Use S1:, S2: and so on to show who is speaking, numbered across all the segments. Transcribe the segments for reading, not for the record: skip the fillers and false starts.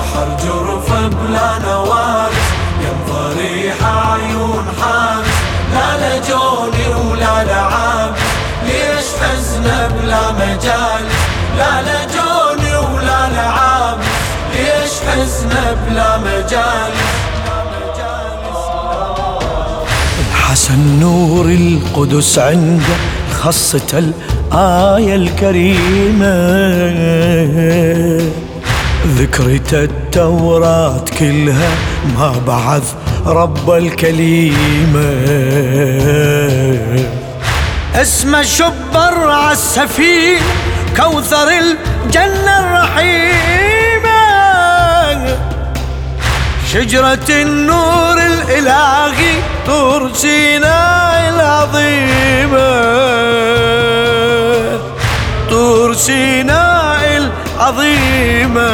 S1: بحر جرف بلا نوارس، ينظر ريح عيون حارس، لا لجوني ولا لعابس، ليش حزن بلا مجالس، لا لجوني ولا لعابس، ليش حزن بلا مجالس.
S2: الحسن نور القدس عنده خاصة الآية الكريمة، ذكرت التوراة كلها ما بعث رب الكليمة. اسمه شبر عالسفينة كوثر الجنة الرحيمة، شجرة النور الإلهي طور سيناء العظيمة، طور سيناء العظيمة.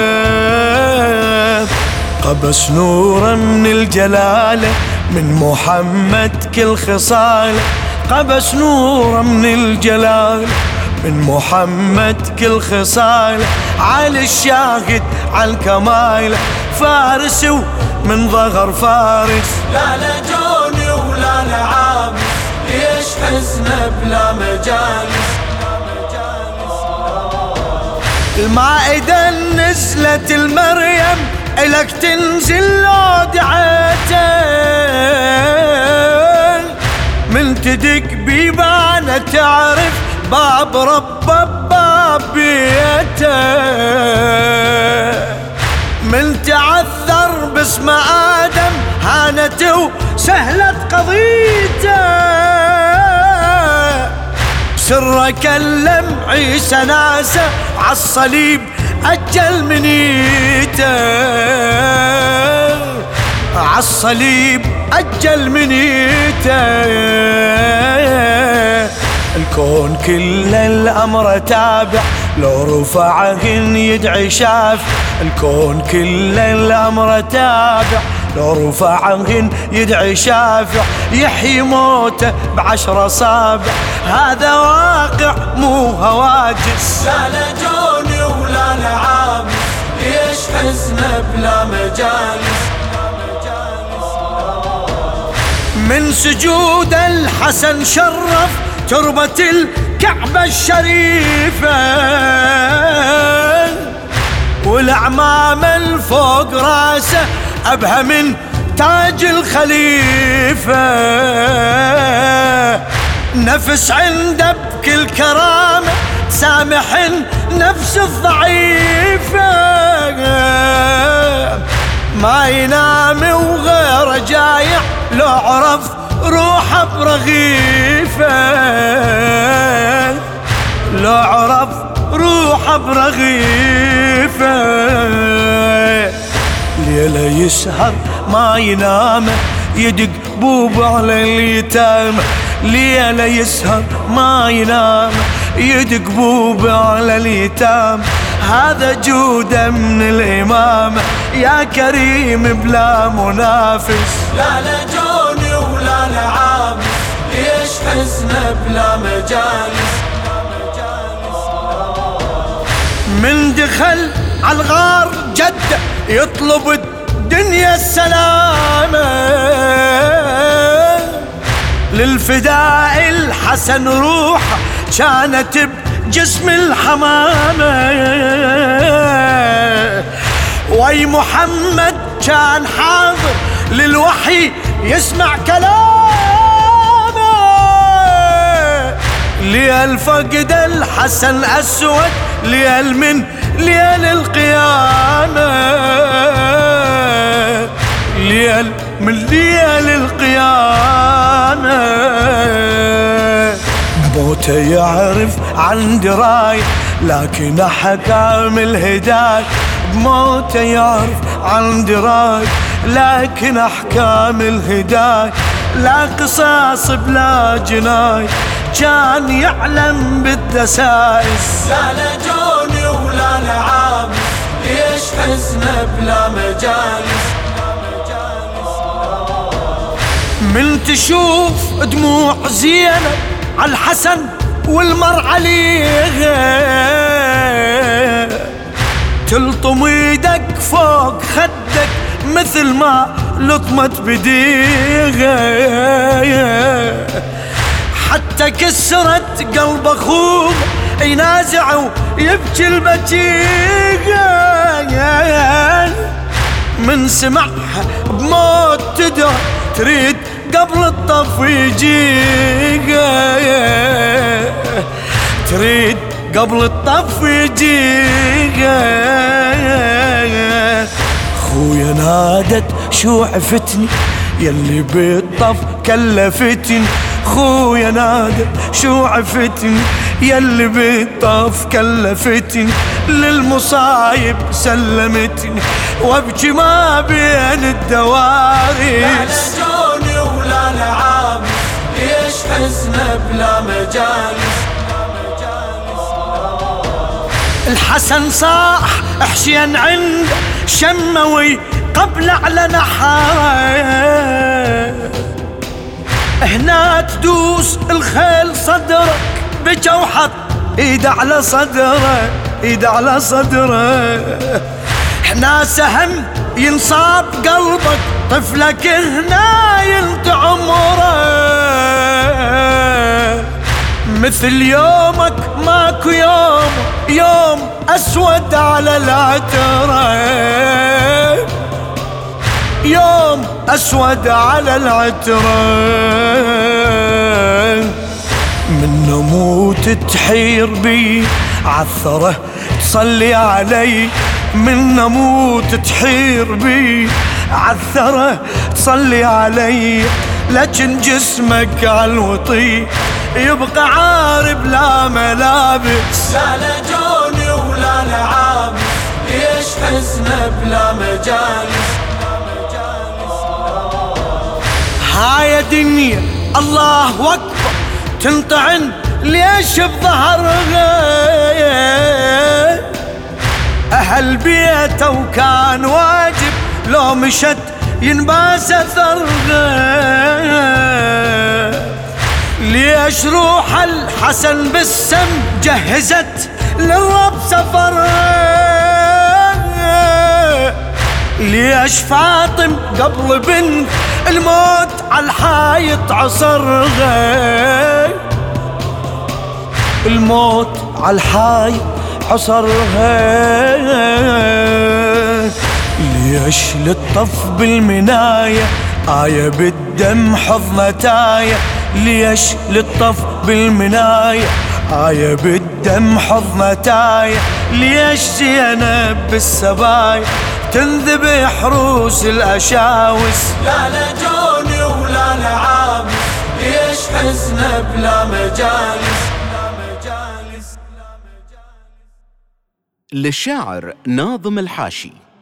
S2: قبس نورا من الجلالة من محمد كل خصاله، قبس نورا من الجلالة من محمد كل خصاله، على الشاهد على الكماله فارس ومن ظهر فارس،
S1: لا لجوني ولا لعابس، ليش حزن بلا مجالس.
S2: المائدة نزلت المريم إلك تنزل لو دعيته، من تدق بيبانة تعرف باب رب باب بيته، من تعثر باسم آدم هانت وسهلت قضيته، سر كلم عيسى ناسه عالصليب أجل منيته، عالصليب أجل منيته. الكون كل الأمر تابع لو رفعهن يدعي شافع، الكون كل الأمر تابع لو رفعهن يدعي شافع، يحيي موته ب10 أصابع، هذا واقع مو هواجس.
S1: لا لجوني ولا لعابس، ليش حزن بلا مجالس.
S2: من سجود الحسن شرف تربة الكعبة الشريفة، والأعمام الفوق راسه أبهى من تاج الخليفة، نفس عنده بكل كرامة سامح نفس الضعيفة، ما ينام وغير جايع لو عرف روحه برغيفه، لو عرف روحه برغيفه. ليلة يسهر ما ينام يدق بوب على اليتامى، ليلة يسهر ما ينام يدق بوب على اليتامى، هذا جوده من الإمامة يا كريم بلا منافس.
S1: لا لجوني ولا لعابس، ليش حزن بلا مجالس.
S2: من دخل عالغار جدة يطلب الدنيا السلامة، للفداء الحسن روحه كانت بجسم الحمامة، وي محمد كان حاضر للوحي يسمع كلامه، ليل فقد الحسن أسود ليل من ليل القيامة، ليل من ليل القيامة. بموته يعرف عن دراي لكن أحكام الهداية، بموته يعرف عن دراي لكن أحكام الهداية، لا قصاص بلا جناي كان يعلم بالدسائس.
S1: لا لجوني ولا لعابس، ليش حزن بلا مجالس.
S2: من تشوف دموع زينب عالحسن والمر عليه تلطم ايدك فوق خدك مثل ما لطمت بديها، حتى كسرت قلب اخوه ينازع ويبكي البكيها. من سمعها بموت تدر تريد قبل الطف يجيها، تريد قبل الطف يجيها. خويا نادت شو عفتني يلي بالطف كلفتني، خويا نادت شو عفتني يلي بالطف كلفتني، للمصايب سلمتني وابكي ما بين الدوارس.
S1: لا لجوني ولا لعابس، ليش حزن بلا مجالس.
S2: الحسن صاح حسين عند شموي قبل على نحاره، هنا تدوس الخيل صدرك بجا وحط ايد على صدره، ايد على صدره. هنا سهم ينصاب قلبك طفلك هنا ينطي عمره، مثل يومك ماكو يوم، يوم اسود على العترة، يوم اسود على العترة. من نموت تحير بي عثره تصلي علي، من نموت تحير بي عثره تصلي علي، لكن جسمك عالوطي يبقى عارب لا ملابس.
S1: لا لجوني ولا لعابس، ليش حزن بلا مجالس.
S2: هاي دنيا الله اكبر تنطعن ليش بظهرها، اهل بيته وكان واجب لو مشت ينباس اثرها. ليش روح الحسن بالسم جهزت للرب سفرها، ليش فاطم قبل بنت الموت عالحايط عصرها، الموت عالحايط عصرها. ليش للطف بالمناية آية بالدم حضنتاية، ليش للطف بالمناية آية بالدم حضنتاية، ليش زينب بالسبايا تنذبح روس الأشاوس.
S1: لا لجوني ولا لعابس، ليش حزن بلا مجالس.
S3: للشاعر ناظم الحاشي.